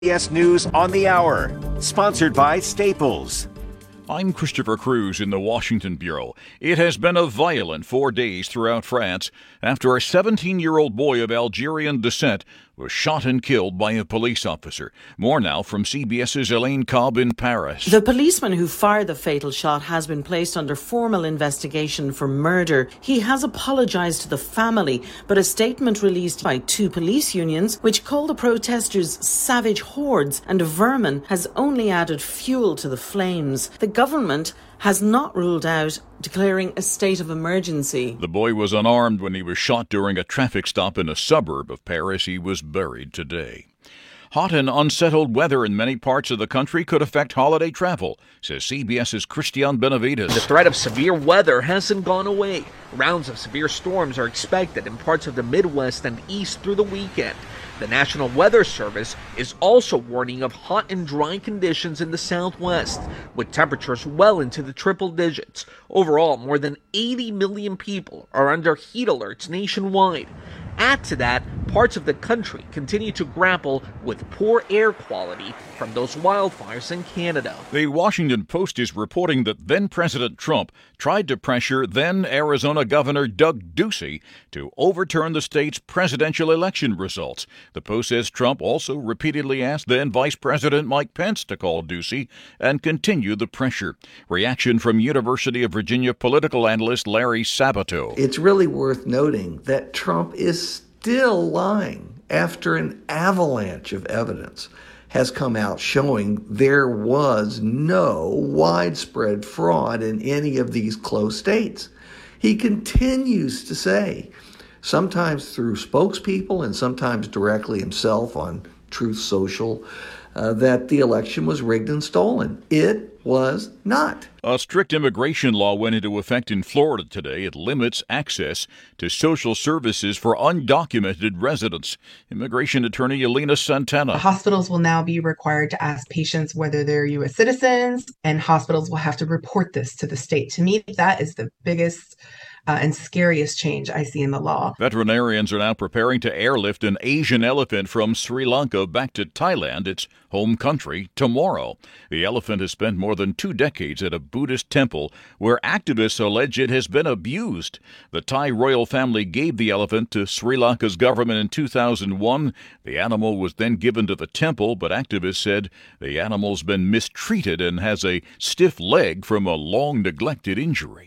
CBS News on the Hour, sponsored by Staples. I'm Christopher Cruz in the Washington Bureau. It has been a violent 4 days throughout France after a 17-year-old boy of Algerian descent was shot and killed by a police officer. More now from CBS's Elaine Cobb in Paris. The policeman who fired the fatal shot has been placed under formal investigation for murder. He has apologised to the family, but a statement released by two police unions, which call the protesters savage hordes and vermin, has only added fuel to the flames. The government has not ruled out declaring a state of emergency. The boy was unarmed when he was shot during a traffic stop in a suburb of Paris. He was buried today. Hot and unsettled weather in many parts of the country could affect holiday travel, says CBS's Christian Benavides. The threat of severe weather hasn't gone away. Rounds of severe storms are expected in parts of the Midwest and East through the weekend. The National Weather Service is also warning of hot and dry conditions in the Southwest, with temperatures well into the triple digits. Overall, more than 80 million people are under heat alerts nationwide. Add to that, parts of the country continue to grapple with poor air quality from those wildfires in Canada. The Washington Post is reporting that then-President Trump tried to pressure then-Arizona Governor Doug Ducey to overturn the state's presidential election results. The Post says Trump also repeatedly asked then-Vice President Mike Pence to call Ducey and continue the pressure. Reaction from University of Virginia political analyst Larry Sabato. It's really worth noting that Trump is still lying after an avalanche of evidence has come out showing there was no widespread fraud in any of these close states. He continues to say, sometimes through spokespeople and sometimes directly himself on Truth Social, that the election was rigged and stolen. It was not. A strict immigration law went into effect in Florida today. It limits access to social services for undocumented residents. Immigration attorney Elena Santana. Hospitals will now be required to ask patients whether they're U.S. citizens, and hospitals will have to report this to the state. To me, that is the biggest and scariest change I see in the law. Veterinarians are now preparing to airlift an Asian elephant from Sri Lanka back to Thailand, its home country, tomorrow. The elephant has spent more than 2 decades at a Buddhist temple where activists allege it has been abused. The Thai royal family gave the elephant to Sri Lanka's government in 2001. The animal was then given to the temple, but activists said the animal's been mistreated and has a stiff leg from a long neglected injury.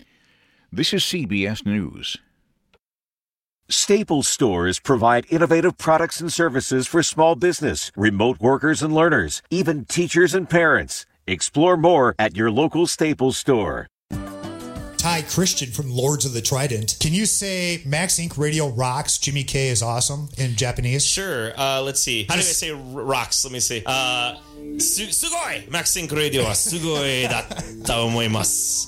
This is CBS News. Staples stores provide innovative products and services for small business, remote workers and learners, even teachers and parents. Explore more at your local Staples store. Ty Christian from Lords of the Trident. Can you say Max Inc. Radio rocks, Jimmy K is awesome in Japanese? Sure. Let's see. How do I say rocks? Let me see. Sugoi! Max Inc. Radio wa sugoi datta omoimasu.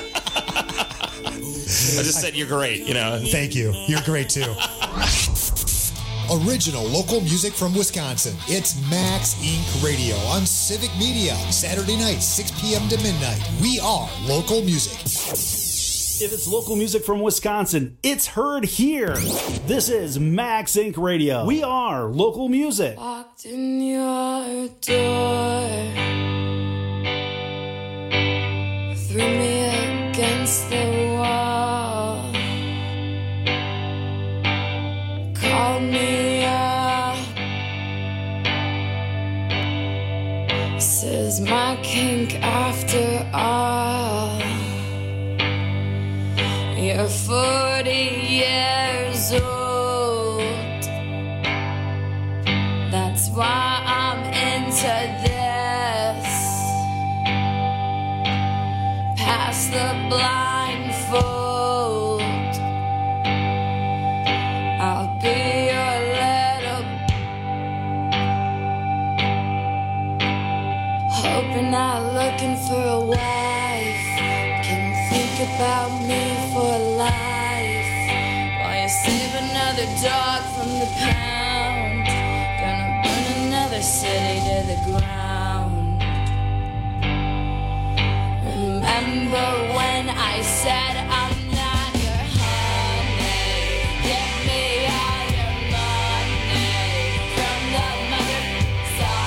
I just said you're great, you know. Thank you. You're great too. Original local music from Wisconsin. It's Max Inc. Radio on Civic Media. Saturday night, 6 p.m. to midnight. We are local music. If it's local music from Wisconsin, it's heard here. This is Max Inc. Radio. We are local music. Walked in your door, threw me against the wall, called me up, says my kink after all. You're 40 years old. That's why I'm into this. Pass the blindfold. I'll be your little. Hoping not looking for a wife. Can think about me for life while you save another dog from the pound. Gonna burn another city to the ground. Remember when I said I'm not your honey? Give me all your money from the mother.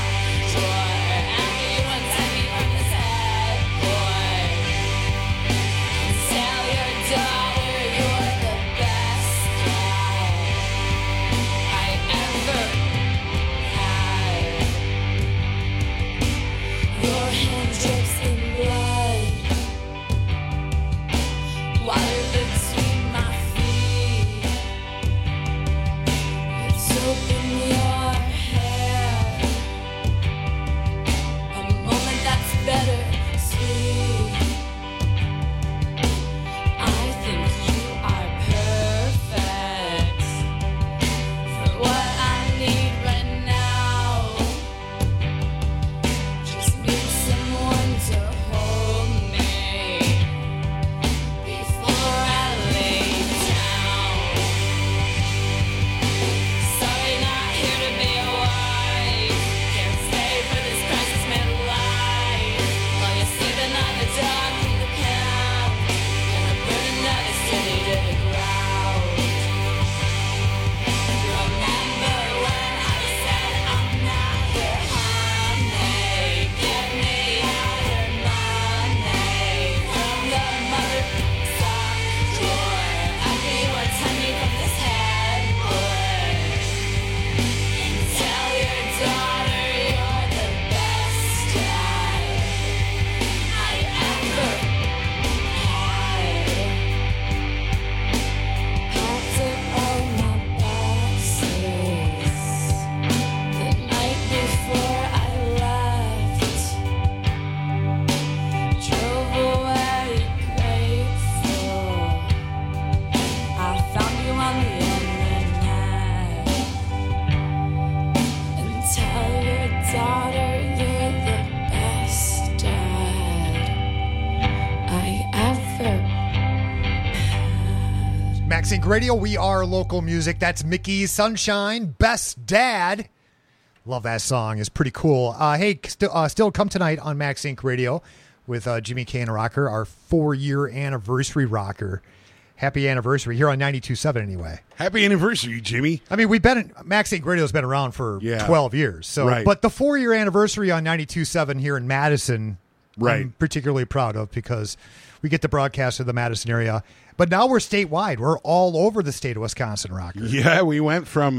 Max Inc. Radio. We are local music. That's Mickey Sunshine, Best Dad. Love that song. It's pretty cool. Hey, still come tonight on Max Inc. Radio with Jimmy K and a Rocker, our 4-year anniversary rocker. Happy anniversary here on 92.7 anyway. Happy anniversary, Jimmy. I mean, Max Inc. Radio's been around for 12 years. So, right. But the 4-year anniversary on 92.7 here in Madison, right. I'm particularly proud of because we get to broadcast in the Madison area. But now we're statewide. We're all over the state of Wisconsin, Rocker. Yeah, we went from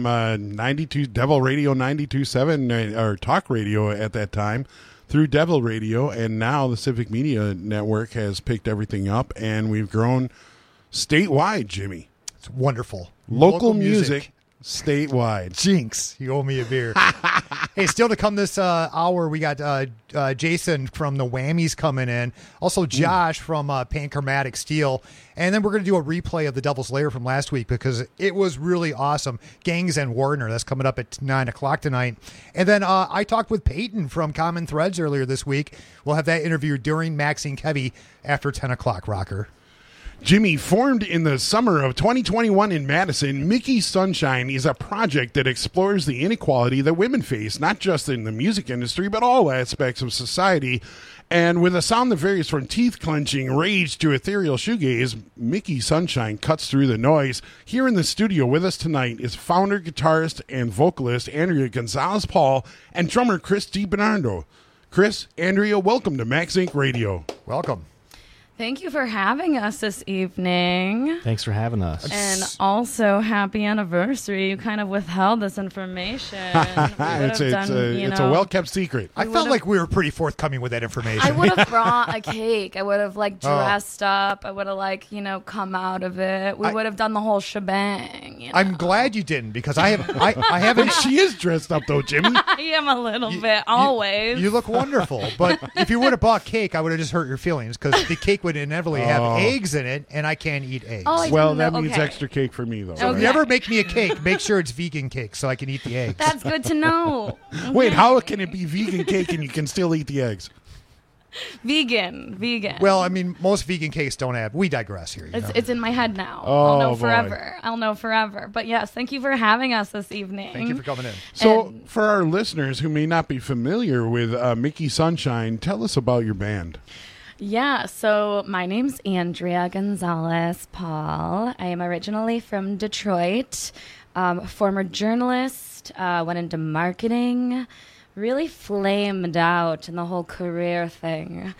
92 Devil Radio 92.7 or talk radio at that time through Devil Radio, and now the Civic Media Network has picked everything up, and we've grown statewide, Jimmy. It's wonderful. Local music statewide. Jinx, you owe me a beer. Hey, still to come this hour, we got Jason from the Whammies coming in. Also, Josh from Panchromatic Steel. And then we're going to do a replay of the Devil's Lair from last week because it was really awesome. Gangs and Wardner, that's coming up at 9 o'clock tonight. And then I talked with Peyton from Common Threads earlier this week. We'll have that interview during Max Inc. Heavy after 10 o'clock, Rocker. Jimmy, formed in the summer of 2021 in Madison, Mickey Sunshine is a project that explores the inequality that women face, not just in the music industry, but all aspects of society. And with a sound that varies from teeth-clenching rage to ethereal shoegaze, Mickey Sunshine cuts through the noise. Here in the studio with us tonight is founder, guitarist, and vocalist Andrea Gonzalez-Paul and drummer Chris DiBernardo. Chris, Andrea, welcome to Max Inc. Radio. Welcome. Thank you for having us this evening. Thanks for having us. And also, happy anniversary. You kind of withheld this information. It's a well-kept secret. I felt like we were pretty forthcoming with that information. I would have brought a cake. I would have, dressed up. I would have, come out of it. We would have done the whole shebang. You know? I'm glad you didn't because I haven't. She is dressed up, though, Jimmy. I am a little bit, always. You look wonderful. But if you would have bought cake, I would have just hurt your feelings because the cake would inevitably have eggs in it, and I can't eat eggs. Well, that means extra cake for me, though. So if you ever make me a cake, make sure it's vegan cake so I can eat the eggs. That's good to know. Okay. Wait, how can it be vegan cake and you can still eat the eggs? Vegan. Well, I mean, most vegan cakes don't have. We digress here. It's in my head now. Oh, I'll know forever. But yes, thank you for having us this evening. Thank you for coming in. So, for our listeners who may not be familiar with Mickey Sunshine, tell us about your band. Yeah, so my name's Andrea Gonzalez-Paul. I am originally from Detroit, former journalist, went into marketing, really flamed out in the whole career thing.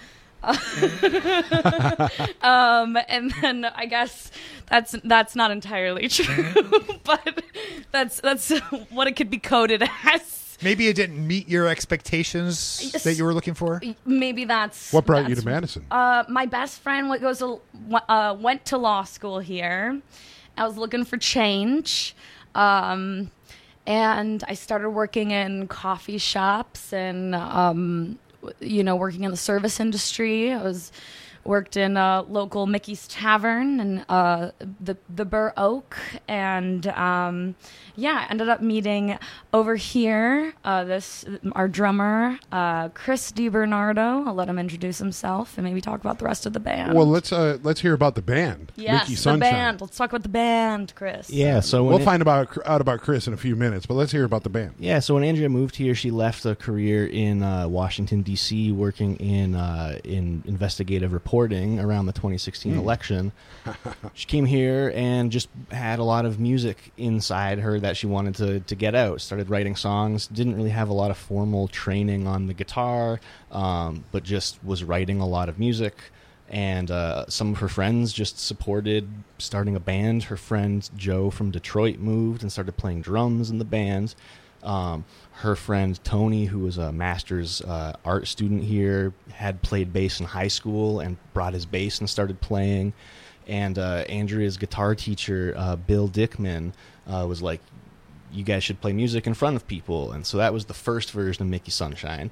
And then I guess that's not entirely true, but that's what it could be coded as. Maybe it didn't meet your expectations that you were looking for? Maybe that's... What brought you to Madison? My best friend went to law school here. I was looking for change. And I started working in coffee shops and, working in the service industry. I worked in a local Mickey's Tavern and the Burr Oak, and ended up meeting over here our drummer Chris DiBernardo. I'll let him introduce himself and maybe talk about the rest of the band. Well, let's hear about the band. Yes, Mickey Sunshine. The band. Let's talk about the band, Chris. Yeah, so we'll find out about Chris in a few minutes, but let's hear about the band. Yeah, so when Andrea moved here, she left a career in Washington D.C. working in investigative reporting around the 2016 election. She came here and just had a lot of music inside her that she wanted to get out. Started writing songs. Didn't really have a lot of formal training on the guitar, but just was writing a lot of music. And some of her friends just supported starting a band. Her friend Joe from Detroit moved and started playing drums in the band. Her friend Tony, who was a master's art student here, had played bass in high school and brought his bass and started playing. And Andrea's guitar teacher, Bill Dickman, was like, you guys should play music in front of people. And so that was the first version of Mickey Sunshine.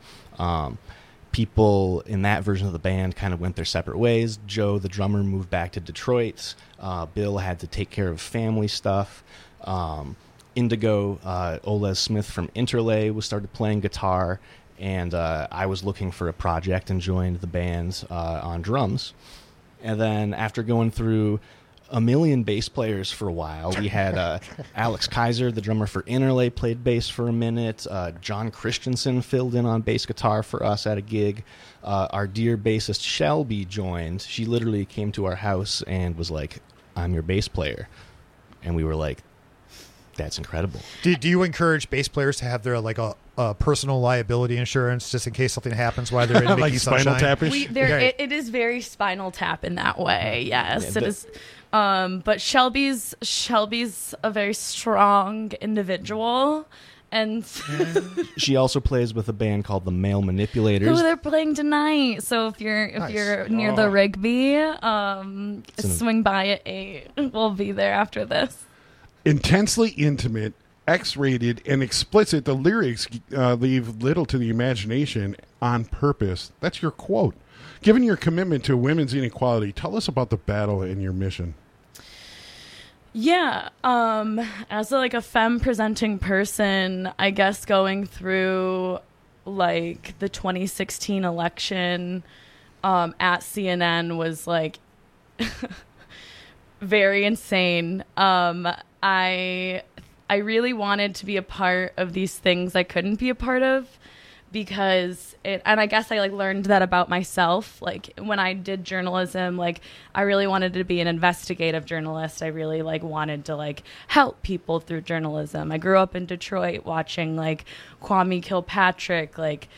People in that version of the band kind of went their separate ways. Joe, the drummer, moved back to Detroit. Bill had to take care of family stuff. Indigo, Oles Smith from Interlay started playing guitar, and I was looking for a project and joined the band on drums. And then after going through a million bass players for a while. We had Alex Kaiser, the drummer for Interlay, played bass for a minute. John Christensen filled in on bass guitar for us at a gig. Our dear bassist Shelby joined. She literally came to our house and was like, "I'm your bass player." And we were like, that's incredible. Do you encourage bass players to have their like a personal liability insurance just in case something happens while they're in like Mickey Spinal Sunshine? Tap-ish? It is very Spinal Tap in that way. Yes, it is. But Shelby's a very strong individual, and she also plays with a band called the Male Manipulators. Who they're playing tonight. So if you're near the Rigby, swing by at 8. We'll be there after this. Intensely intimate, X-rated, and explicit, the lyrics leave little to the imagination on purpose. That's your quote. Given your commitment to women's inequality, tell us about the battle and your mission. Yeah, as a femme presenting person, I guess going through like the 2016 election at CNN was like very insane. I really wanted to be a part of these things I couldn't be a part of because and I guess I learned that about myself. Like when I did journalism, I really wanted to be an investigative journalist. I really wanted to help people through journalism. I grew up in Detroit watching Kwame Kilpatrick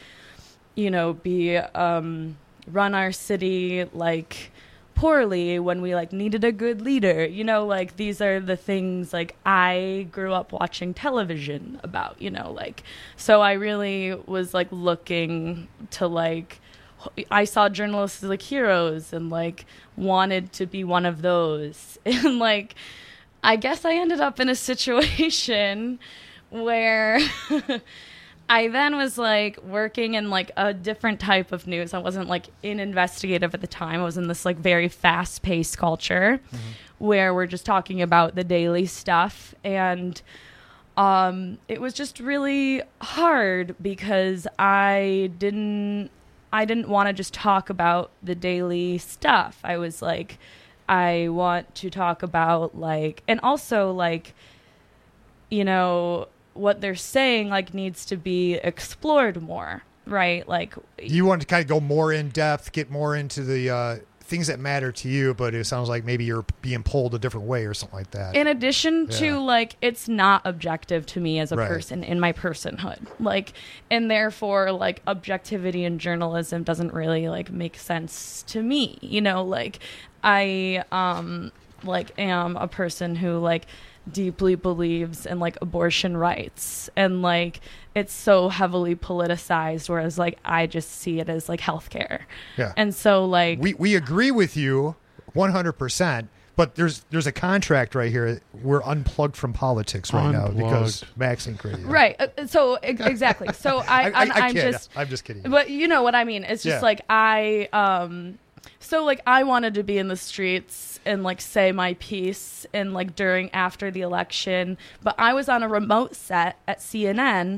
be run our city poorly when we needed a good leader, these are the things I grew up watching television about, so I really was looking to I saw journalists as heroes and wanted to be one of those. And I guess I ended up in a situation where I then was working in a different type of news. I wasn't in investigative at the time. I was in this very fast-paced culture where we're just talking about the daily stuff. And it was just really hard because I didn't want to just talk about the daily stuff. I was I want to talk about and also what they're saying needs to be explored more, right? You want to kind of go more in depth, get more into the things that matter to you, but it sounds like maybe you're being pulled a different way or something like that. In addition to it's not objective to me as a person in my personhood, and therefore objectivity in journalism doesn't really make sense to me. I am a person who deeply believes in abortion rights, and it's so heavily politicized, whereas I just see it as healthcare. Yeah. And so we agree with you 100%, but there's a contract right here. We're unplugged from politics right now because Max Inc. Radio. Right. So exactly. So I'm just kidding. But you know what I mean? It's just so I wanted to be in the streets and say my piece and after the election, but I was on a remote set at CNN,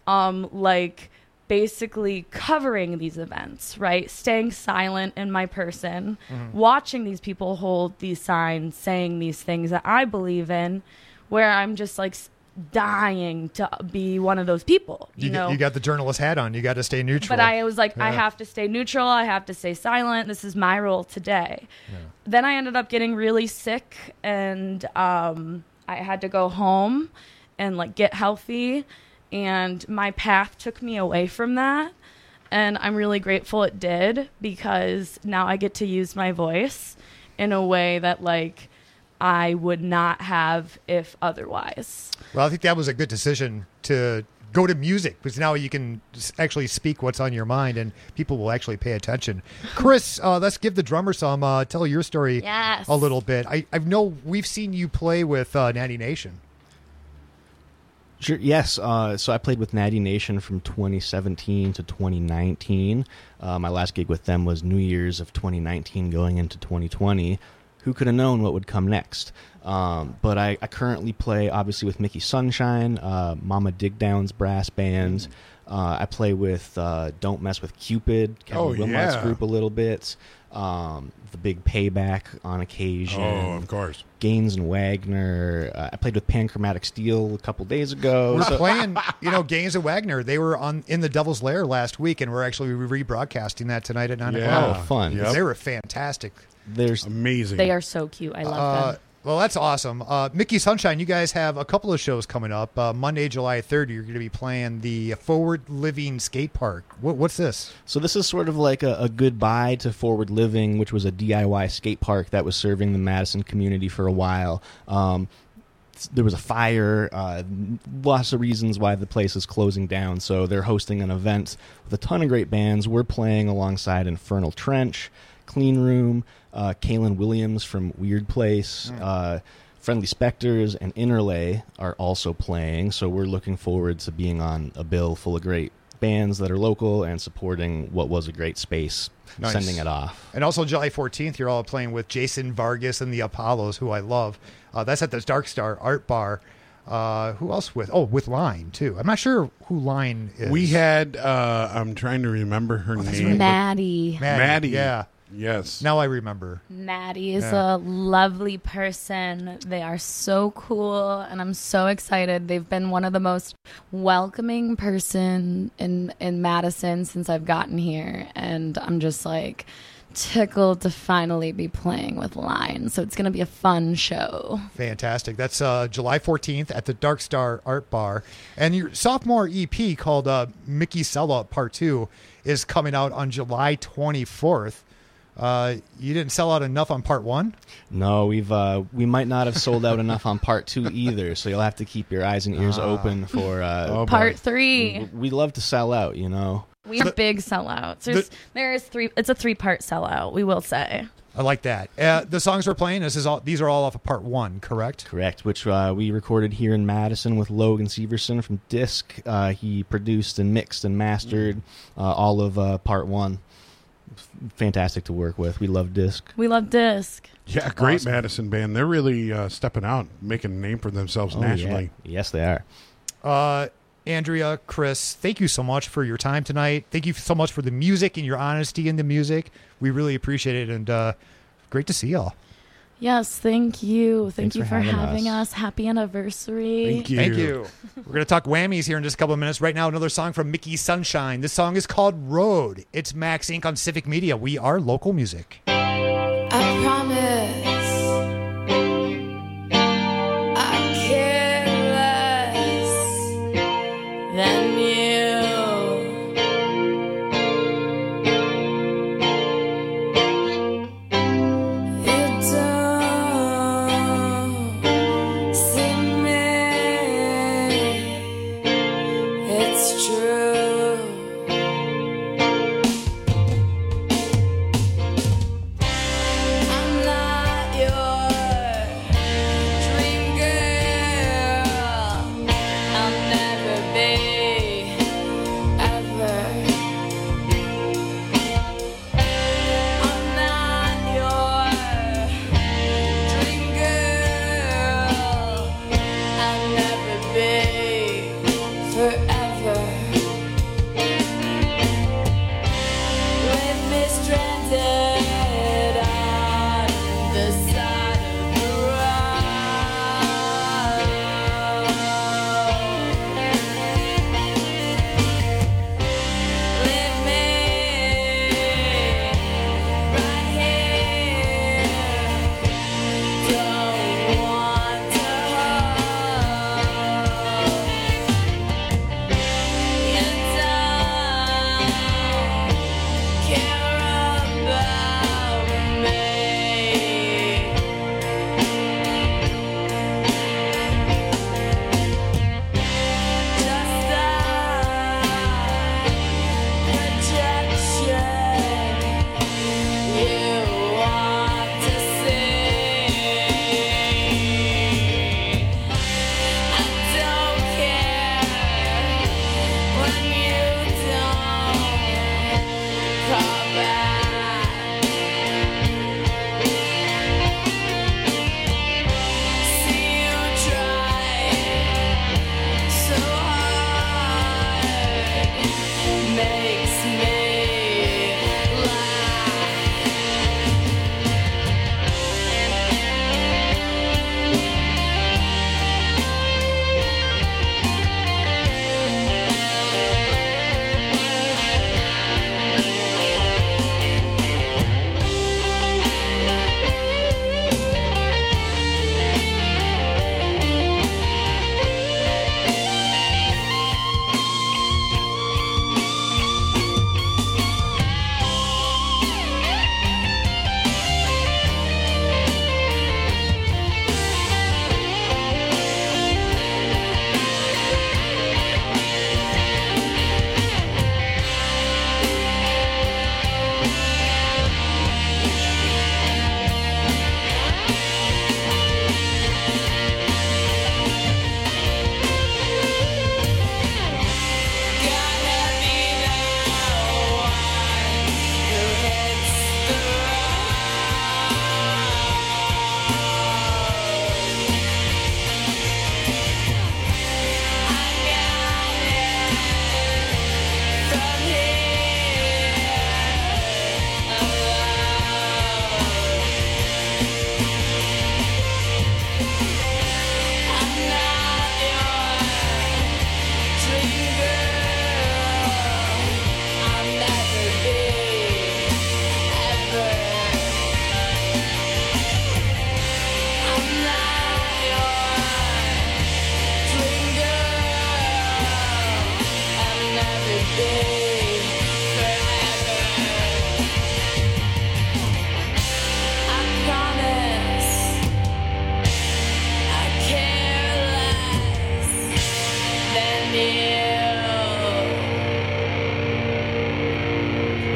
basically covering these events, right? Staying silent in my person, watching these people hold these signs, saying these things that I believe in, where I'm just dying to be one of those people. You know, you got the journalist hat on. You got to stay neutral. But I was I have to stay neutral. I have to stay silent. This is my role today. Yeah. Then I ended up getting really sick, and I had to go home and get healthy. And my path took me away from that, and I'm really grateful it did, because now I get to use my voice in a way that I would not have if otherwise. Well, I think that was a good decision to go to music, because now you can actually speak what's on your mind and people will actually pay attention. Chris, let's give the drummer some, tell your story a little bit. I know we've seen you play with Natty Nation. Sure. Yes. So I played with Natty Nation from 2017 to 2019. My last gig with them was New Year's of 2019 going into 2020. Who could have known what would come next? But I currently play, obviously, with Mickey Sunshine, Mama Digdown's brass bands, I play with Don't Mess with Cupid, Kevin Wilmot's group a little bit. The Big Payback on occasion. Oh, of course. Gaines and Wagner. I played with Panchromatic Steel a couple days ago. We're playing, Gaines and Wagner. They were in the Devil's Lair last week, and we're actually rebroadcasting that tonight at 9 o'clock. Oh, fun. Yep. They were fantastic. There's amazing. They are so cute. I love them. Well, that's awesome. Mickey Sunshine, you guys have a couple of shows coming up. Monday, July 3rd, you're going to be playing the Forward Living Skate Park. What's this? So this is sort of like a goodbye to Forward Living, which was a DIY skate park that was serving the Madison community for a while. There was a fire, lots of reasons why the place is closing down. So they're hosting an event with a ton of great bands. We're playing alongside Infernal Trench, Clean Room, Kaylin Williams from Weird Place, Friendly Specters, and Interlay are also playing. So we're looking forward to being on a bill full of great bands that are local and supporting what was a great space, sending it off. And also July 14th, you're all playing with Jason Vargas and the Apollos, who I love. That's at the Dark Star Art Bar. Who else with? Oh, with Line, too. I'm not sure who Line is. We had, I'm trying to remember her name. Maddie. Maddie. Yeah. Yes. Now I remember. Maddie is a lovely person. They are so cool, and I'm so excited. They've been one of the most welcoming person in Madison since I've gotten here, and I'm just like tickled to finally be playing with Line. So it's going to be a fun show. Fantastic. That's July 14th at the Dark Star Art Bar. And your sophomore EP called Mickey Sellout Part 2 is coming out on July 24th. You didn't sell out enough on Part 1? No, we might not have sold out enough on Part 2 either, so you'll have to keep your eyes and ears open for Part 3. We love to sell out, We have big sellouts. There's three. It's a 3-part sellout, we will say. I like that. The songs we're playing, these are all off of Part 1, correct? Correct, which we recorded here in Madison with Logan Severson from Disc. He produced and mixed and mastered all of Part 1. Fantastic to work with. We love Disc. Yeah, great awesome. Madison band. They're really stepping out, making a name for themselves nationally. Yeah. Yes, they are. Andrea, Chris, thank you so much for your time tonight. Thank you so much for the music and your honesty in the music. We really appreciate it, and great to see y'all. Yes, thank you. Thank you for having us. Happy anniversary. Thank you. Thank you. We're going to talk whammies here in just a couple of minutes. Right now, another song from Mickey Sunshine. This song is called Road. It's Max Inc. on Civic Media. We are local music. I promise I care less than you.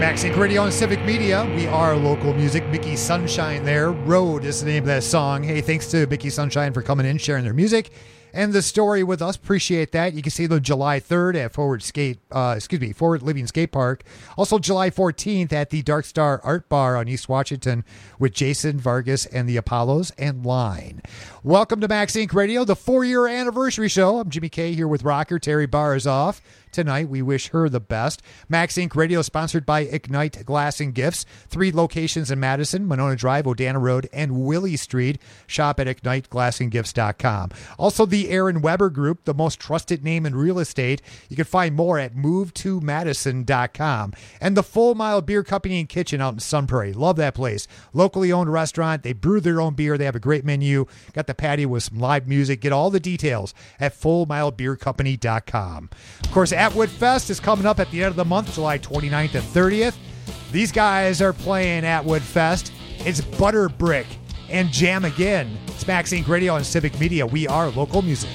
Max Inc. Radio and Civic Media. We are local music. Mickey Sunshine there. Road is the name of that song. Hey, thanks to Mickey Sunshine for coming in, sharing their music and the story with us. Appreciate that. You can see them July 3rd at Forward Living Skate Park. Also July 14th at the Dark Star Art Bar on East Washington with Jason Vargas and the Apollos and Line. Welcome to Max Inc. Radio, the 4-year anniversary show. I'm Jimmy K here with rocker Terry Barzov. Tonight, we wish her the best. Max Inc. Radio is sponsored by Ignite Glass and Gifts. 3 locations in Madison, Monona Drive, Odana Road, and Willie Street. Shop at IgniteGlassandGifts.com. Also, the Aaron Weber Group, the most trusted name in real estate. You can find more at MoveToMadison.com. And the Full Mile Beer Company and Kitchen out in Sun Prairie. Love that place. Locally owned restaurant. They brew their own beer. They have a great menu. Got the patio with some live music. Get all the details at FullMileBeerCompany.com. Of course, Atwood Fest is coming up at the end of the month, July 29th and 30th. These guys are playing Atwood Fest. It's Butter Brick and Jam Again. It's Max Inc. Radio and Civic Media. We are local music.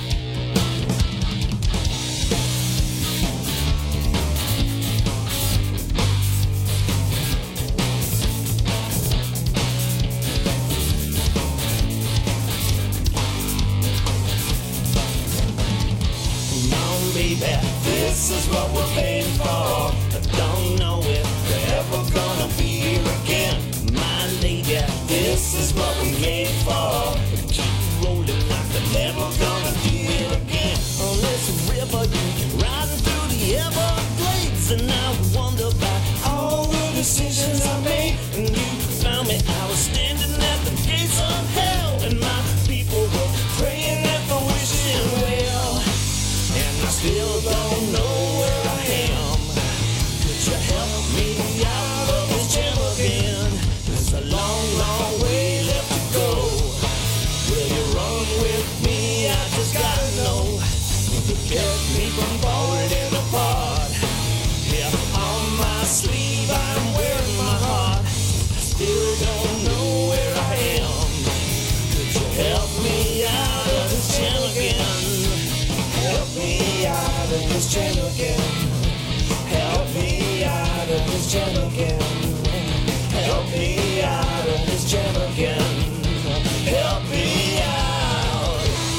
This is what we're paying for. I don't know if we're ever gonna be here again. My lady, this is what we made for. Keep rolling like we're never gonna be here again. On this river, you riding through the Everglades, and I wonder about all the decisions I made. And you found me, I was standing at the gates of hell, and my people were praying at the wishing well. And I still don't know where I am. Could you help me out of this jam again? There's a long, long way left to go. Will you run with me? I just gotta know. You kept me from falling apart. Yeah, on my sleeve I'm wearing my heart. I still don't know where I am. Could you help me out of this jam again? Help me out of this jam again. Help me out of this jam again. Help me out of this jam again. Help me out.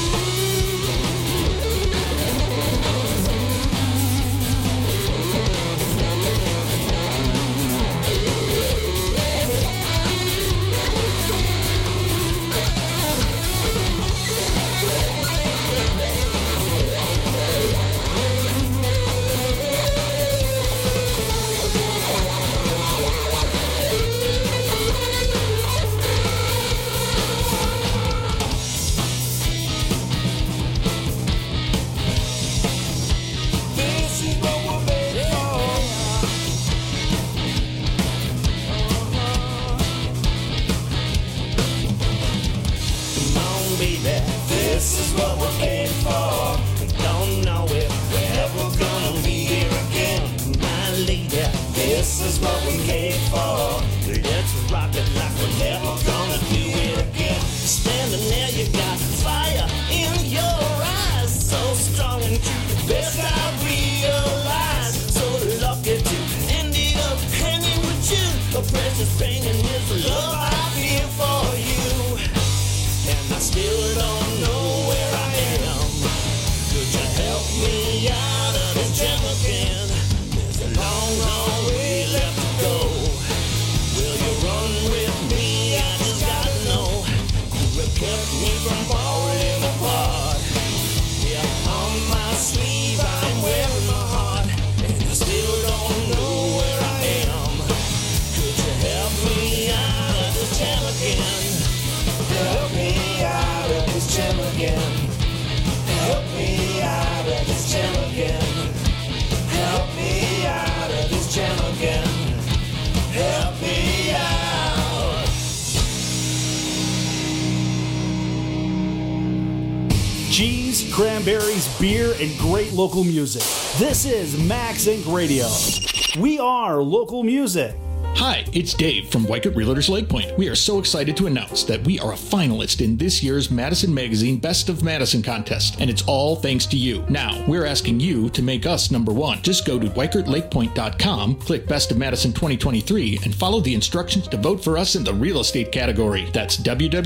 This is what we're paying for. I don't know if we're ever gonna be here again. My lady, this is what we came for. Let's rock it like we're never gonna do it again. Standing there, you got fire in your eyes, so strong and true, the best I realize. So lucky to end up hanging with you. A precious thing and it's the love I feel for you. And I still don't know where I am. Could you help me out of this jam again? There's a long, long way left to go. Will you run with me? I just gotta know. You have kept me from falling apart. Yeah, on my sleeve I'm wearing my heart. And I still don't know where I am. Could you help me out of this jam again? Help me out of this jam again. Help me out of this jam again. Help me out of this jam again. Help me out. Cheese, cranberries, beer, and great local music. This is Max Inc. Radio. We are local music. Hi, it's Dave from Weichert Realtors Lake Point. We are so excited to announce that we are a finalist in this year's Madison Magazine Best of Madison contest, and it's all thanks to you. Now, we're asking you to make us number one. Just go to WeichertLakePoint.com, click Best of Madison 2023, and follow the instructions to vote for us in the real estate category. That's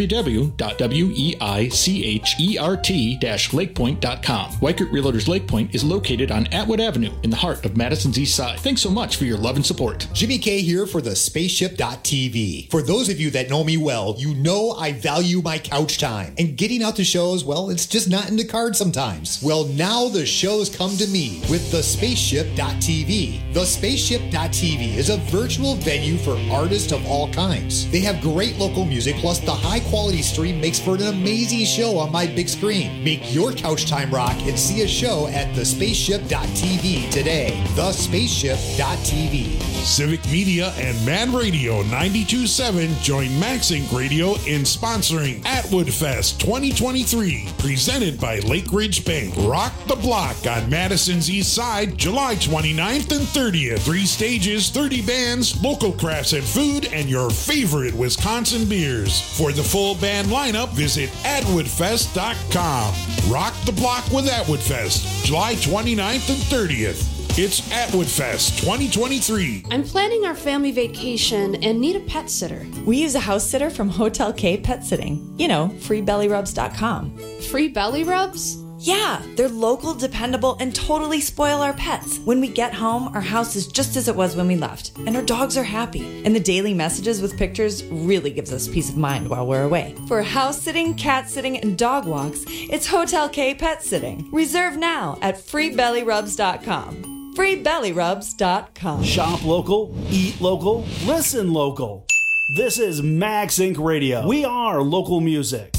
www.weichert-lakepoint.com. Weichert Realtors Lake Point is located on Atwood Avenue in the heart of Madison's East Side. Thanks so much for your love and support. Jimmy K here for the Spaceship.tv. For those of you that know me well, you know I value my couch time. And getting out to shows, well, it's just not in the cards sometimes. Well, now the shows come to me with the Spaceship.tv. The Spaceship.tv is a virtual venue for artists of all kinds. They have great local music, plus the high quality stream makes for an amazing show on my big screen. Make your couch time rock and see a show at the Spaceship.tv today. The Spaceship.tv. Civic Media and Mad Radio 92.7 join Max Inc. Radio in sponsoring Atwood Fest 2023, presented by Lake Ridge Bank. Rock the Block on Madison's East Side, July 29th and 30th. 3 stages, 30 bands, local crafts and food, and your favorite Wisconsin beers. For the full band lineup, visit atwoodfest.com. Rock the Block with Atwood Fest, July 29th and 30th. It's Atwood Fest 2023. I'm planning our family vacation and need a pet sitter. We use a house sitter from Hotel K Pet Sitting. You know, freebellyrubs.com. Free belly rubs? Yeah, they're local, dependable, and totally spoil our pets. When we get home, our house is just as it was when we left, and our dogs are happy. And the daily messages with pictures really gives us peace of mind while we're away. For house sitting, cat sitting, and dog walks, it's Hotel K Pet Sitting. Reserve now at freebellyrubs.com. freebellyrubs.com. Shop local, eat local, listen local. This is Max Inc. Radio. We are local music.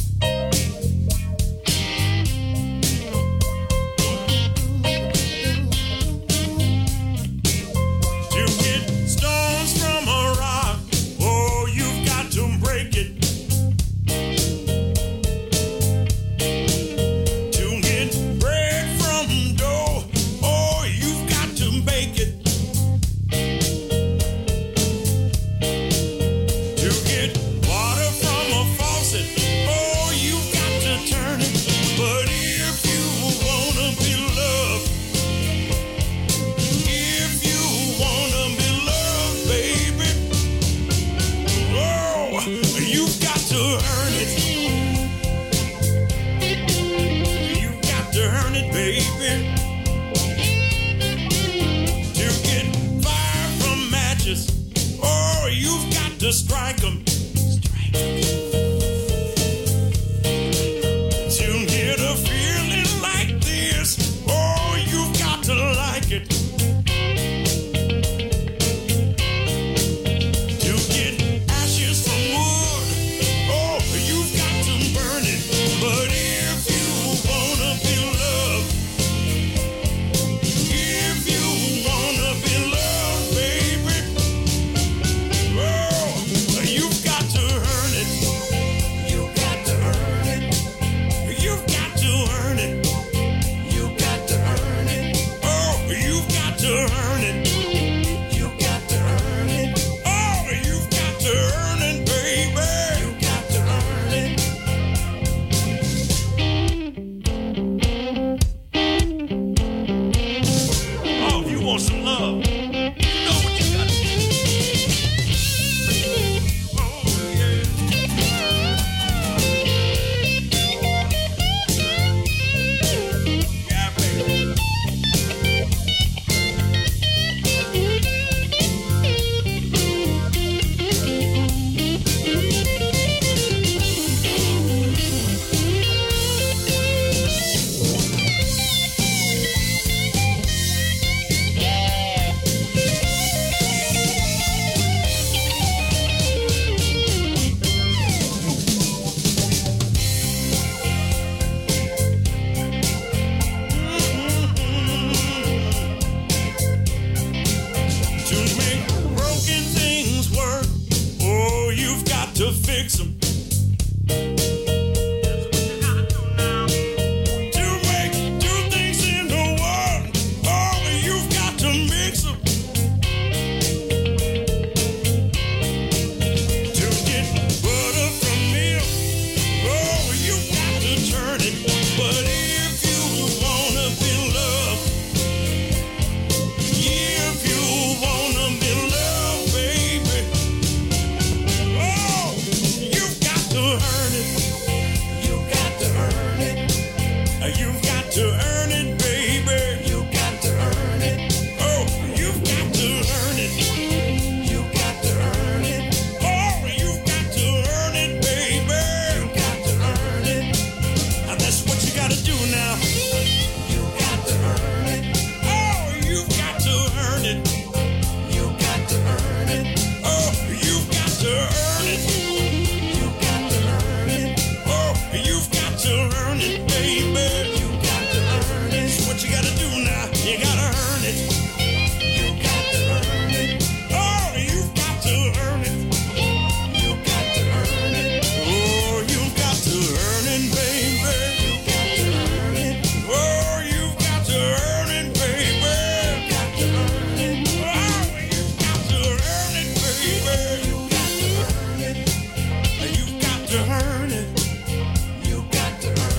Strike 'em.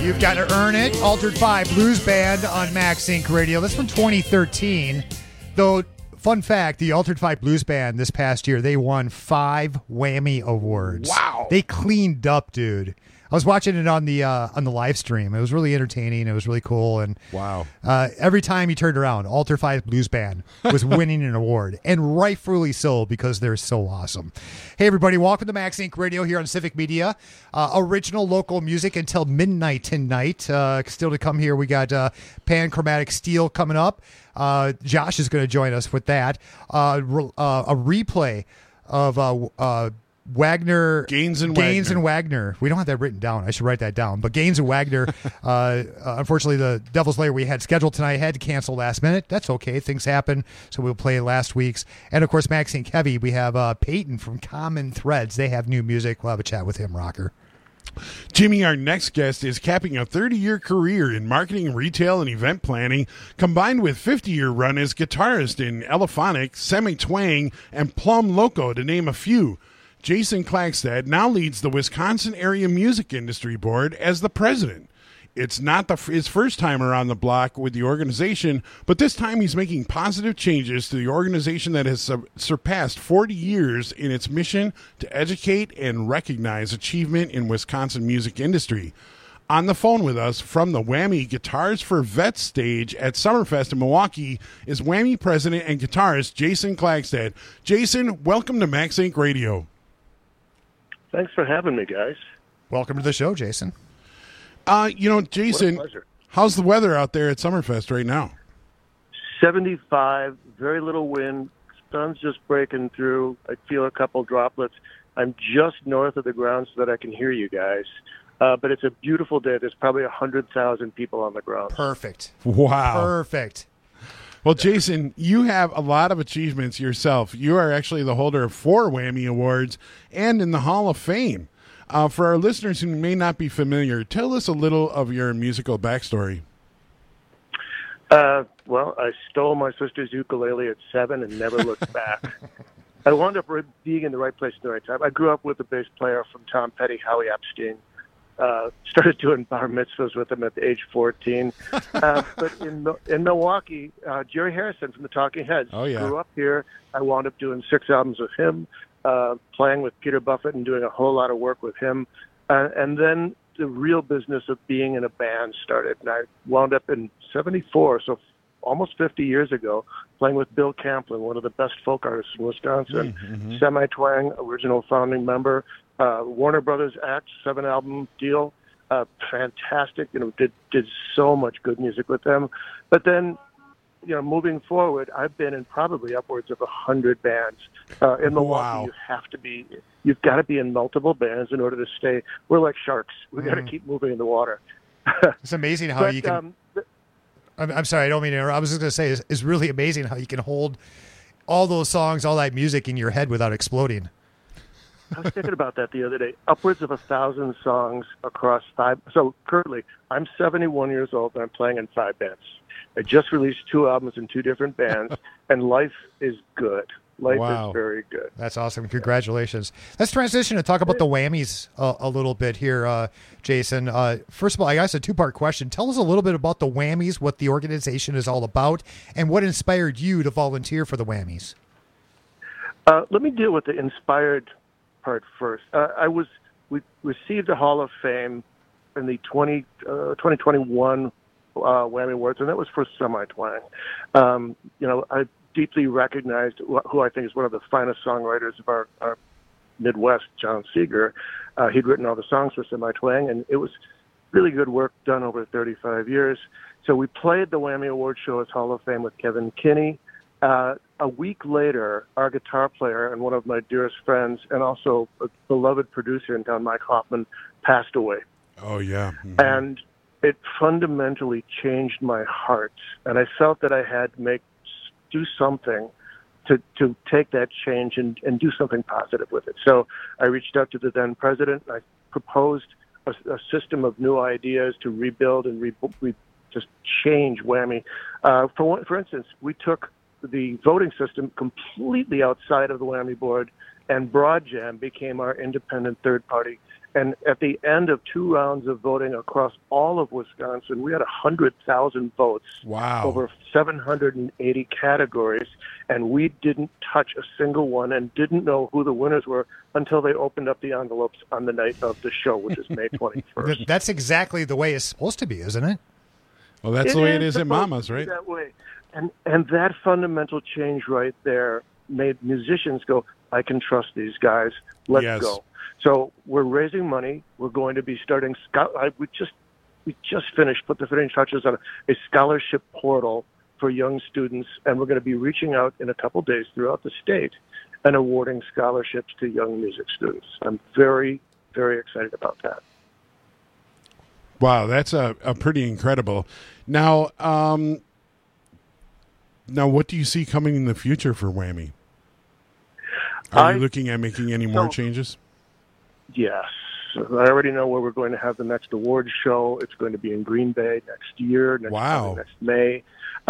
You've got to earn it. Altered 5 Blues Band on Max Inc. Radio. That's from 2013. Though, fun fact, the Altered 5 Blues Band this past year, they won 5 Whammy Awards. Wow. They cleaned up, dude. I was watching it on the live stream. It was really entertaining. It was really cool. And wow, every time you turned around, Alter 5 Blues Band was winning an award, and rightfully so because they're so awesome. Hey, everybody, welcome to Max Inc. Radio here on Civic Media. Original local music until midnight tonight. Still to come here, we got Panchromatic Steel coming up. Josh is going to join us with that. A replay of Wagner, Gaines and Wagner. We don't have that written down. I should write that down. But Gaines and Wagner, unfortunately, the Devil's Lair we had scheduled tonight had to cancel last minute. That's okay. Things happen. So we'll play last week's. And, of course, Max Inc. Heavy, we have Peyton from Common Threads. They have new music. We'll have a chat with him, Rocker. Jimmy, our next guest, is capping a 30-year career in marketing, retail, and event planning, combined with 50-year run as guitarist in Elephonic, Semi-Twang, and Plum Loco, to name a few. Jason Klagstad now leads the Wisconsin Area Music Industry Board as the president. It's not his first time around the block with the organization, but this time he's making positive changes to the organization that has surpassed 40 years in its mission to educate and recognize achievement in Wisconsin music industry. On the phone with us from the Whammy Guitars for Vets stage at Summerfest in Milwaukee is Whammy president and guitarist Jason Klagstad. Jason, welcome to Max Inc. Radio. Thanks for having me, guys. Welcome to the show, Jason. Jason, how's the weather out there at Summerfest right now? 75, very little wind. Sun's just breaking through. I feel a couple droplets. I'm just north of the ground so that I can hear you guys. But it's a beautiful day. There's probably 100,000 people on the ground. Perfect. Wow. Perfect. Well, Jason, you have a lot of achievements yourself. You are actually the holder of 4 Whammy Awards and in the Hall of Fame. For our listeners who may not be familiar, tell us a little of your musical backstory. Well, I stole my sister's ukulele at 7 and never looked back. I wound up being in the right place at the right time. I grew up with a bass player from Tom Petty, Howie Epstein. Started doing bar mitzvahs with him at the age 14. But in Milwaukee, Jerry Harrison from the Talking Heads grew up here. I wound up doing 6 albums with him, playing with Peter Buffett and doing a whole lot of work with him. And then the real business of being in a band started. And I wound up in 74, so almost 50 years ago, playing with Bill Camplin, one of the best folk artists in Wisconsin, Semi-Twang, original founding member, Warner Brothers Act, 7-album deal, fantastic. Did so much good music with them. But then, moving forward, I've been in probably upwards of 100 bands. In Milwaukee, you've got to be in multiple bands in order to stay. We're like sharks. We got to keep moving in the water. It's amazing how you can. I'm sorry, I don't mean to interrupt. I was just going to say, it's really amazing how you can hold all those songs, all that music in your head without exploding. I was thinking about that the other day. Upwards of 1,000 songs across 5. So currently, I'm 71 years old and I'm playing in 5 bands. I just released 2 albums in 2 different bands, and life is good. Life is very good. That's awesome. Congratulations. Let's transition and talk about the Whammies a little bit here, Jason. First of all, I guess a 2-part question. Tell us a little bit about the Whammies, what the organization is all about, and what inspired you to volunteer for the Whammies. Let me deal with the inspired part first. We received a Hall of Fame in the 2021 Whammy Awards, and that was for Semi-Twang. I deeply recognized who I think is one of the finest songwriters of our Midwest, John Seeger. He'd written all the songs for Semi-Twang, and it was really good work done over 35 years. So we played the Whammy Award show as Hall of Fame with Kevin Kinney. A week later, our guitar player and one of my dearest friends, and also a beloved producer in town, Mike Hoffman, passed away. Oh, yeah. And it fundamentally changed my heart. And I felt that I had to do something to take that change and do something positive with it. So I reached out to the then president. I proposed a system of new ideas to rebuild and just change Whammy. For instance, we took the voting system completely outside of the Whammy board, and Broad Jam became our independent third-party And at the end of 2 rounds of voting across all of Wisconsin, we had 100,000 votes. Wow. Over 780 categories, and we didn't touch a single one and didn't know who the winners were until they opened up the envelopes on the night of the show, which is May 21st. That's exactly the way it's supposed to be, isn't it? Well, that's the way it is at Mama's, right? That way. And that fundamental change right there made musicians go, I can trust these guys. Let's go. So we're raising money. We're going to be starting. We just finished, put the finishing touches on a scholarship portal for young students, and we're going to be reaching out in a couple days throughout the state and awarding scholarships to young music students. I'm very, very excited about that. Wow, that's a pretty incredible. Now, what do you see coming in the future for Whammy? Are you looking at making any more changes? Yes. I already know where we're going to have the next awards show. It's going to be in Green Bay next year, next May.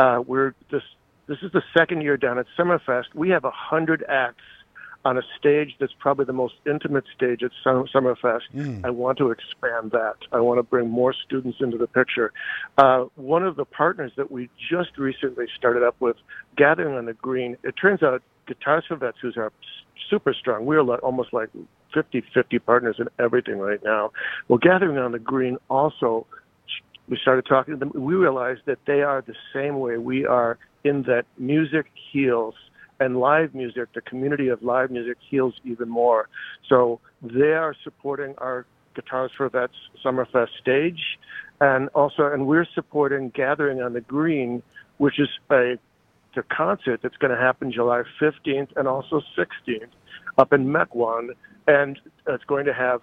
This is the second year down at Summerfest. We have 100 acts on a stage that's probably the most intimate stage at Summerfest. I want to expand that. I want to bring more students into the picture. One of the partners that we just recently started up with, Gathering on the Green, it turns out Guitars for Vets, who's our super strong, we're almost like 50-50 partners in everything right now. Well, Gathering on the Green also, we started talking to them. We realized that they are the same way we are, in that music heals, and live music, the community of live music, heals even more. So they are supporting our Guitars for Vets Summerfest stage, and we're supporting Gathering on the Green, which is a concert that's going to happen July 15th and also 16th up in Mequon, and it's going to have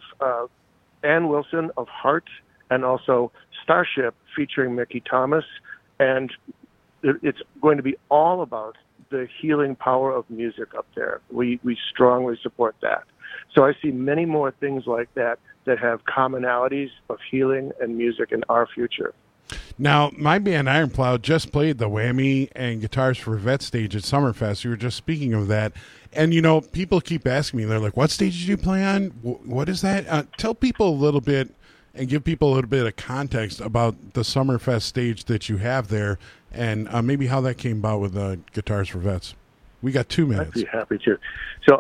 Ann Wilson of Heart and also Starship featuring Mickey Thomas, and it's going to be all about the healing power of music up there. We strongly support that. So I see many more things like that have commonalities of healing and music in our future. Now, my band Iron Plow just played the Whammy and Guitars for Vets stage at Summerfest. You were just speaking of that. And, people keep asking me, they're like, what stage did you play on? What is that? Tell people a little bit and give people a little bit of context about the Summerfest stage that you have there, and maybe how that came about with Guitars for Vets. We got 2 minutes. I'd be happy to. So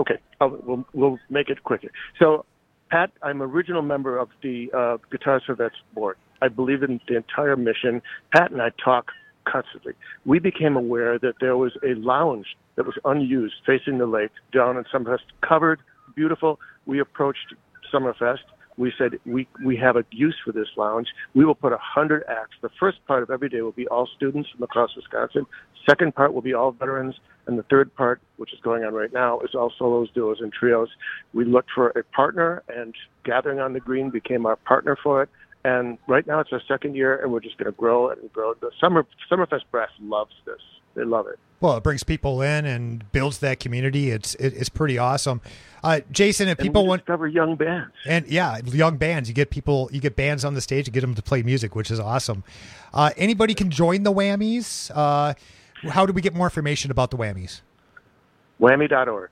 we'll make it quicker. So, Pat, I'm original member of the Guitars for Vets board. I believe in the entire mission. Pat and I talk constantly. We became aware that there was a lounge that was unused facing the lake down in Summerfest, covered, beautiful. We approached Summerfest. We said, we have a use for this lounge. We will put 100 acts. The first part of every day will be all students from across Wisconsin. Second part will be all veterans. And the third part, which is going on right now, is all solos, duos, and trios. We looked for a partner, and Gathering on the Green became our partner for it. And right now it's our second year, and we're just going to grow it and grow. The Summerfest brass loves this. They love it. Well, it brings people in and builds that community. It's pretty awesome. Jason, if people want to discover young bands, and young bands, you get bands on the stage to get them to play music, which is awesome. Anybody can join the Whammies. How do we get more information about the Whammies? Whammy.org.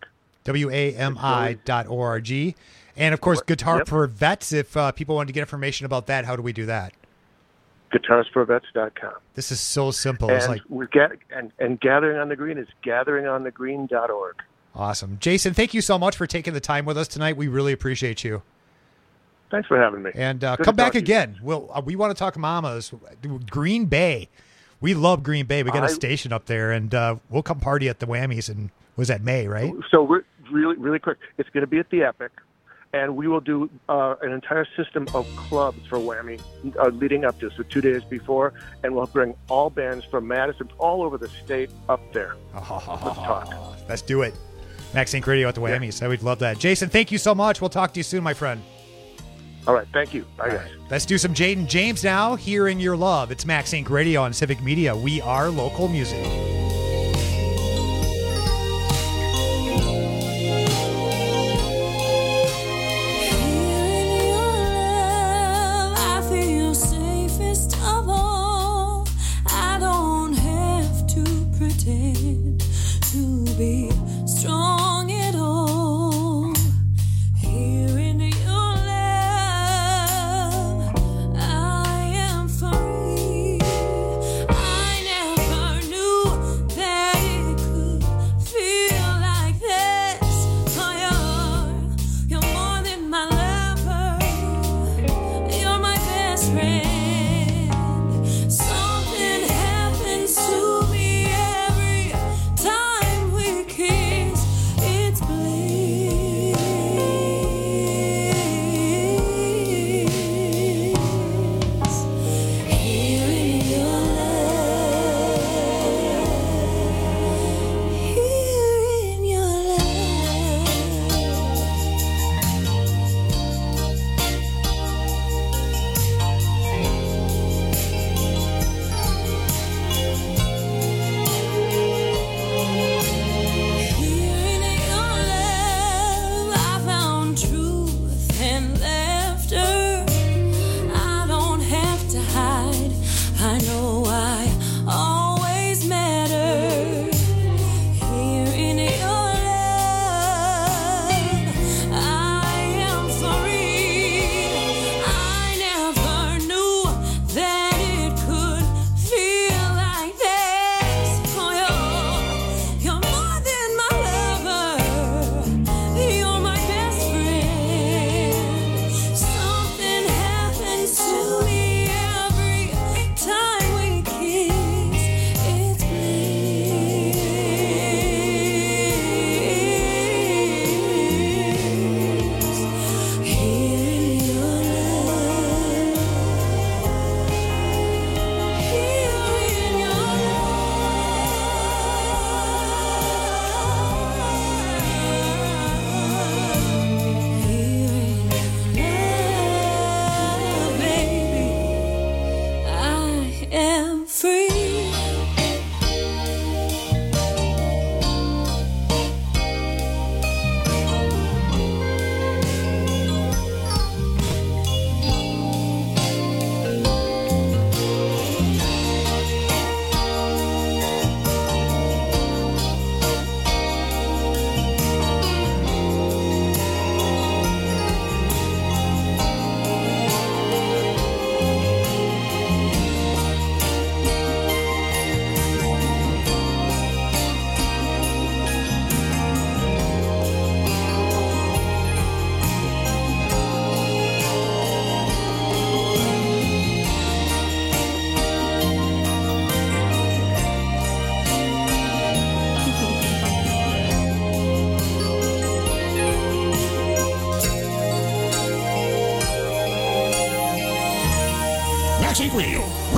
WAMI.org. And of course, Guitar for Vets. If people want to get information about that, how do we do that? GuitarsForVets.com. This is so simple. And it's like and Gathering on the Green is gatheringonthegreen.org. Awesome. Jason, thank you so much for taking the time with us tonight. We really appreciate you. Thanks for having me. And come back again. We want to talk Mamas. Green Bay. We love Green Bay. We got a station up there, and we'll come party at the Whammies. And was that May, right? So we're really quick. It's going to be at the Epic. And we will do an entire system of clubs for Whammy leading up to, so 2 days before, and we'll bring all bands from Madison all over the state up there. Let's talk. Let's do it. Max Inc. Radio at the Whammies. I would love that. Jason, thank you so much. We'll talk to you soon, my friend. All right. Thank you. Bye, guys. Let's do some Jaden James now. Hearing Your Love. It's Max Inc. Radio on Civic Media. We are local music. Strong at all. Here in your land.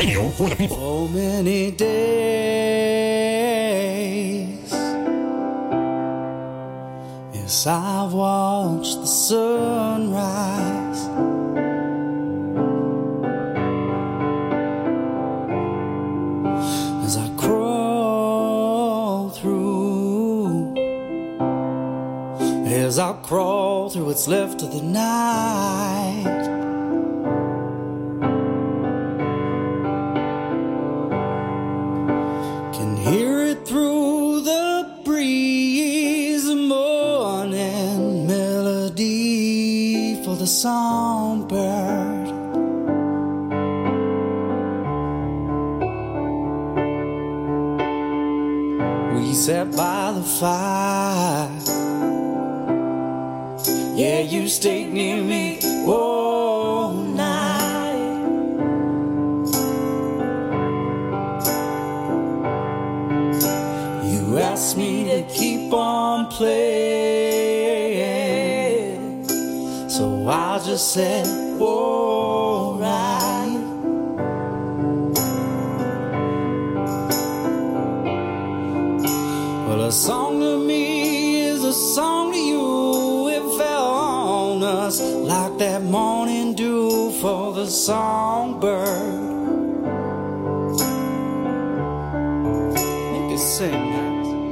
Radio for the people. So many days, yes, I've watched the sunrise. As I crawl through, as I crawl through what's left of the night. Can hear it through the breeze, a morning melody for the songbird. We sat by the fire. Yeah, you stayed near me all night. You asked me to keep on playing, so I just said, alright. Well, a song to me is a song to you. It fell on us like that morning dew for the songbird. You can sing that.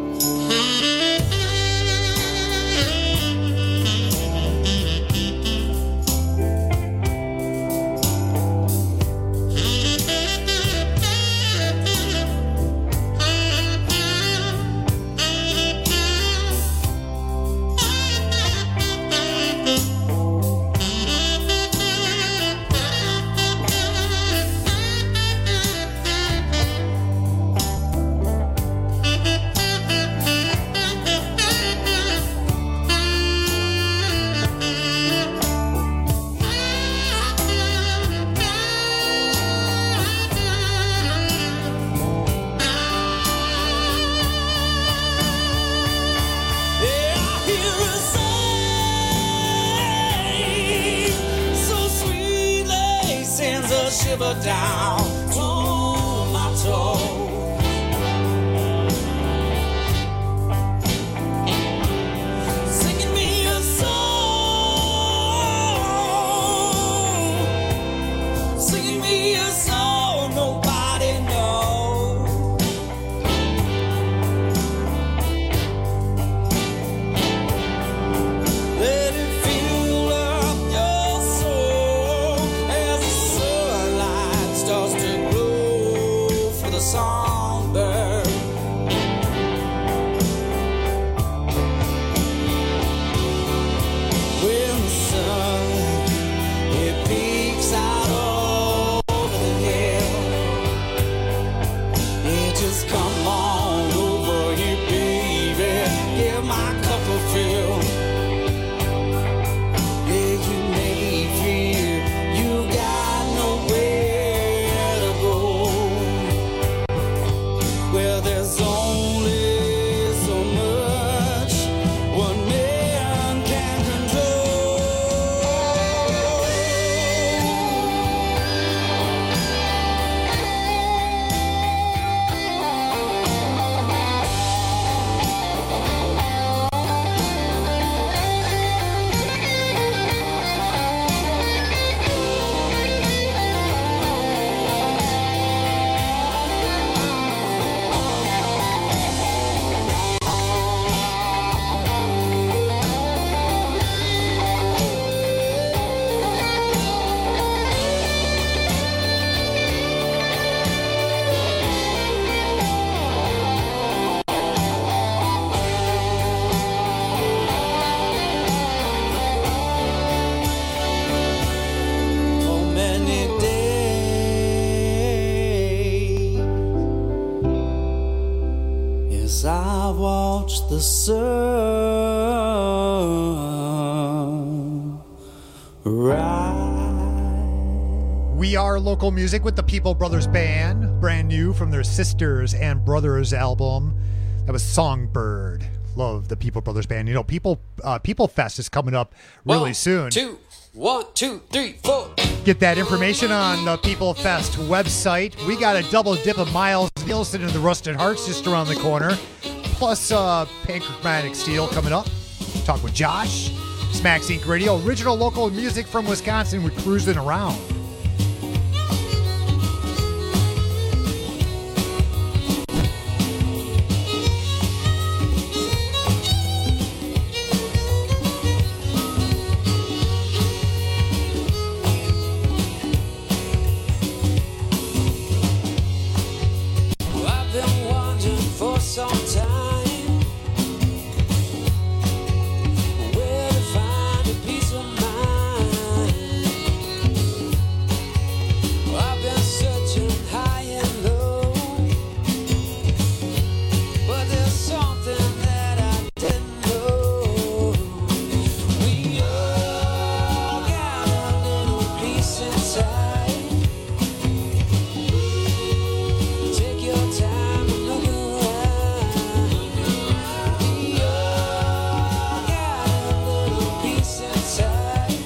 Shiver down to my toe. Singing me a song, singing me a song nobody knows. Let it fill up your soul as the sunlight starts to glow for the songbird. When the sun, it peeks out over the hill, it just come on over here, baby, give my cup a fill. Yeah, you made fear, you got nowhere to go. Well, there's only so much one man can for many days. Yes, I watched the sun rise. We are local music with the People Brothers Band, brand new from their Sisters and Brothers album. That was Songbird. Love the People Brothers Band. You know, People Fest is coming up really soon. 1, 2, 3, 4. Get that information on the People Fest website. We got a double dip of Miles Nielsen and the Rusted Hearts just around the corner. Plus Pancreatic Steel coming up. Talk with Josh. Smacks Inc. Radio. Original local music from Wisconsin. We're cruising around. I've been wondering for some time where to find a peace of mind. I've been searching high and low, but there's something that I didn't know. We all got a little peace inside. Take your time and look around. We all got a little peace inside.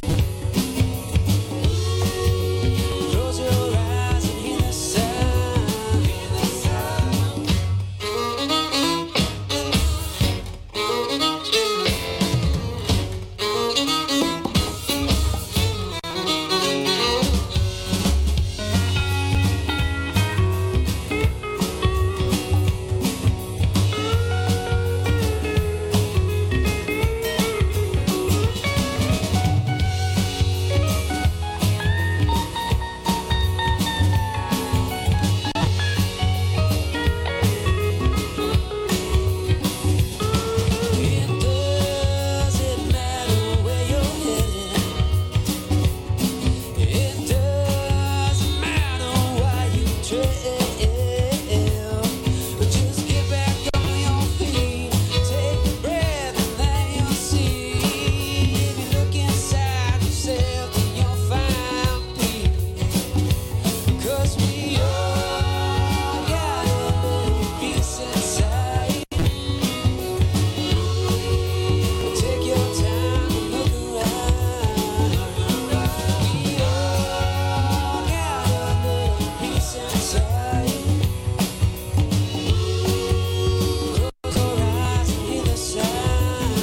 Close your eyes and hear the sound. It doesn't matter where you're headed. It doesn't matter why you trail. Just get back on your feet. Take a breath and then you'll see. If you look inside yourself, then you'll find peace. 'Cause we all got a little peace inside. Take your time and look around. We all got a little peace inside. Close your eyes and hear the sound.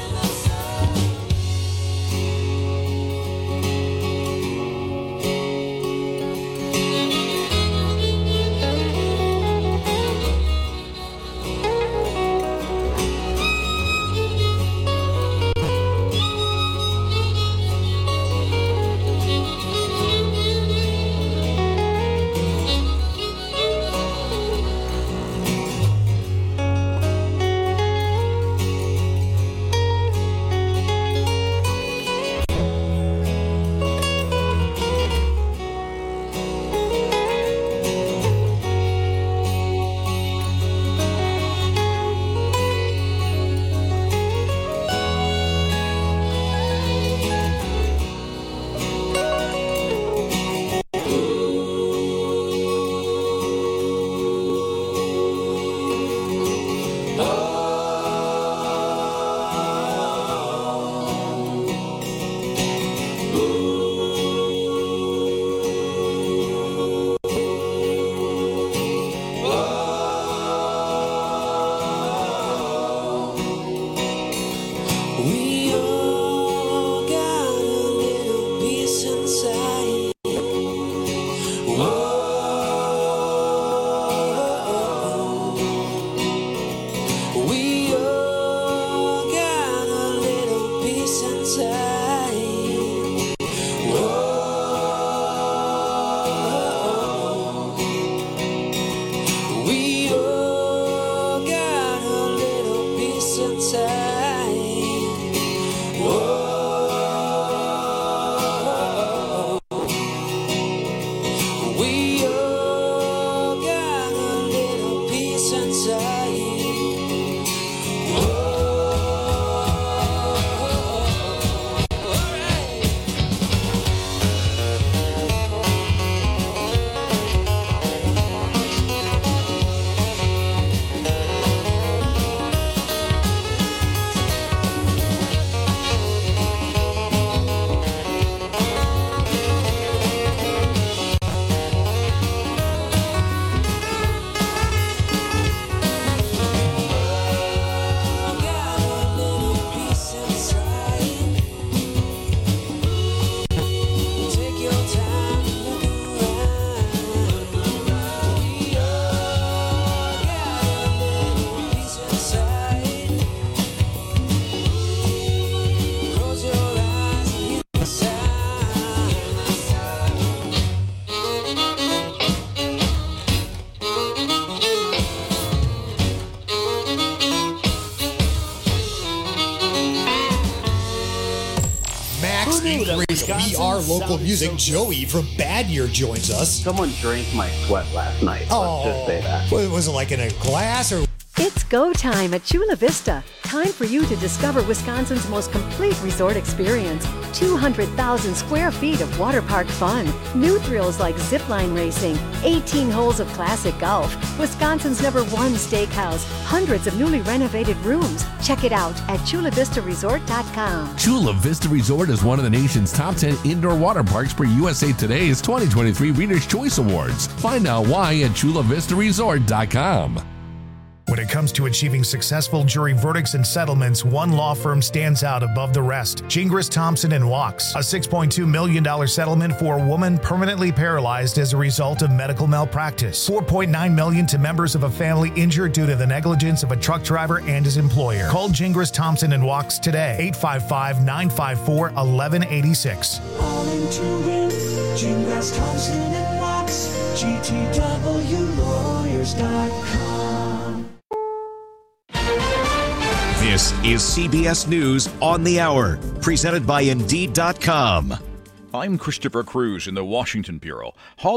We all got a little peace inside. Whoa. We all got a little peace inside. Whoa. We all got a little peace inside. knew that Wisconsin We are local sounded music. so Joey from Bad Year joins us. Someone drank my sweat last night. Let's just say that. Was it like in a glass or? It's go time at Chula Vista. Time for you to discover Wisconsin's most complete resort experience. 200,000 square feet of water park fun. New thrills like zipline racing. 18 holes of classic golf. Wisconsin's #1 steakhouse. Hundreds of newly renovated rooms. Check it out at ChulaVistaResort.com. Chula Vista Resort is one of the nation's top 10 indoor water parks for USA Today's 2023 Reader's Choice Awards. Find out why at ChulaVistaResort.com. When it comes to achieving successful jury verdicts and settlements, one law firm stands out above the rest. Gingras, Thompson & Wachs. A $6.2 million settlement for a woman permanently paralyzed as a result of medical malpractice. $4.9 million to members of a family injured due to the negligence of a truck driver and his employer. Call Gingras, Thompson & Wachs today. 855-954-1186. All into it. Gingras, Thompson & Wachs. GTWlawyers.com. This is CBS News on the Hour, presented by Indeed.com. I'm Christopher Cruz in the Washington Bureau.